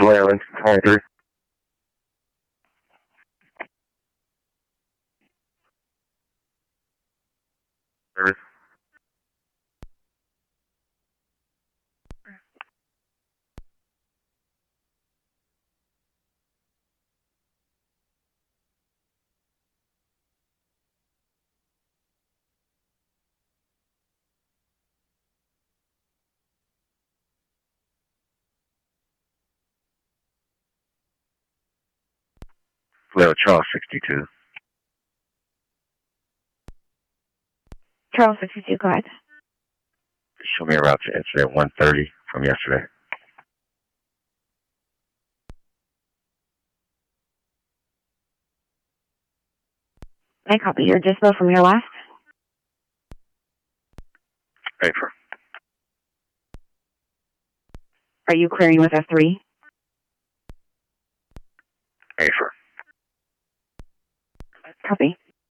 Island, 23. Service. Leo Charles, 62. Charles 62, go ahead. Show me a route to incident 130 from yesterday. I copy your dispo from your last. Paper. Are you clearing with F3? Paper. Copy.